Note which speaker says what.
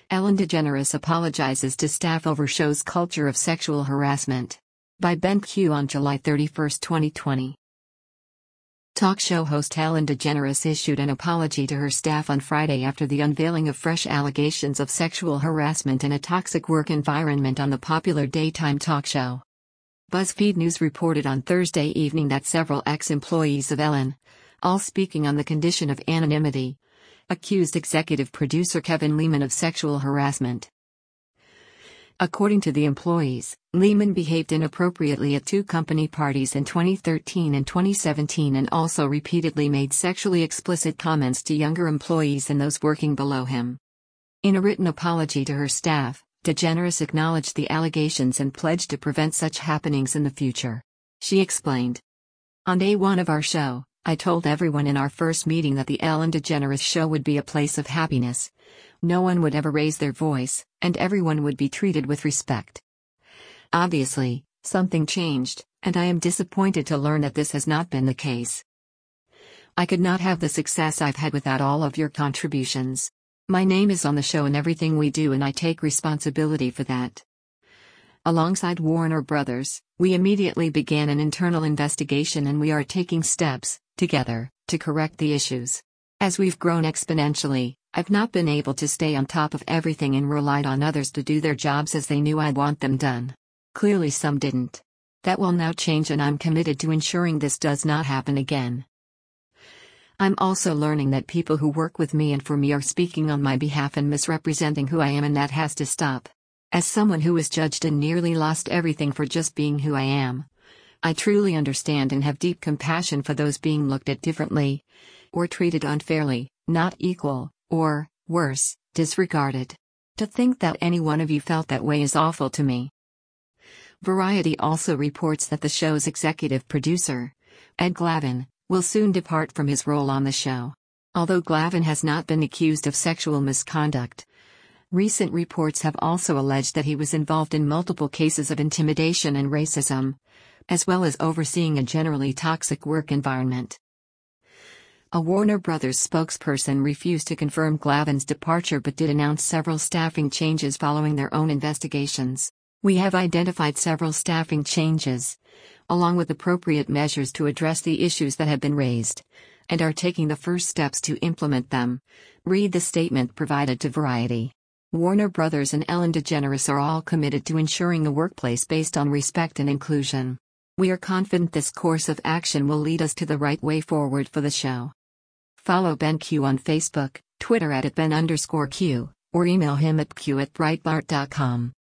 Speaker 1: Ellen DeGeneres apologizes to staff over show's culture of sexual harassment. By Ben Q on July 31, 2020. Talk show host Ellen DeGeneres issued an apology to her staff on Friday after the unveiling of fresh allegations of sexual harassment in a toxic work environment on the popular daytime talk show. BuzzFeed News reported on Thursday evening that several ex-employees of Ellen, all speaking on the condition of anonymity, accused executive producer Kevin Leman of sexual harassment. According to the employees, Leman behaved inappropriately at two company parties in 2013 and 2017 and also repeatedly made sexually explicit comments to younger employees and those working below him. In a written apology to her staff, DeGeneres acknowledged the allegations and pledged to prevent such happenings in the future. She explained, "On day one of our show, I told everyone in our first meeting that the Ellen DeGeneres show would be a place of happiness. No one would ever raise their voice, and everyone would be treated with respect. Obviously, something changed, and I am disappointed to learn that this has not been the case. I could not have the success I've had without all of your contributions. My name is on the show and everything we do, and I take responsibility for that." Alongside Warner Brothers, we immediately began an internal investigation and we are taking steps, together, to correct the issues. As we've grown exponentially, I've not been able to stay on top of everything and relied on others to do their jobs as they knew I'd want them done. Clearly some didn't. That will now change and I'm committed to ensuring this does not happen again. I'm also learning that people who work with me and for me are speaking on my behalf and misrepresenting who I am, and that has to stop. As someone who was judged and nearly lost everything for just being who I am, I truly understand and have deep compassion for those being looked at differently, or treated unfairly, not equal, or, worse, disregarded. To think that any one of you felt that way is awful to me. Variety also reports that the show's executive producer, Ed Glavin, will soon depart from his role on the show. Although Glavin has not been accused of sexual misconduct, recent reports have also alleged that he was involved in multiple cases of intimidation and racism, as well as overseeing a generally toxic work environment. A Warner Brothers spokesperson refused to confirm Glavin's departure but did announce several staffing changes following their own investigations. "We have identified several staffing changes, along with appropriate measures to address the issues that have been raised, and are taking the first steps to implement them," read the statement provided to Variety. Warner Brothers and Ellen DeGeneres are all committed to ensuring a workplace based on respect and inclusion. We are confident this course of action will lead us to the right way forward for the show. Follow Ben Q on Facebook, Twitter @Ben_Q, or email him at q@breitbart.com.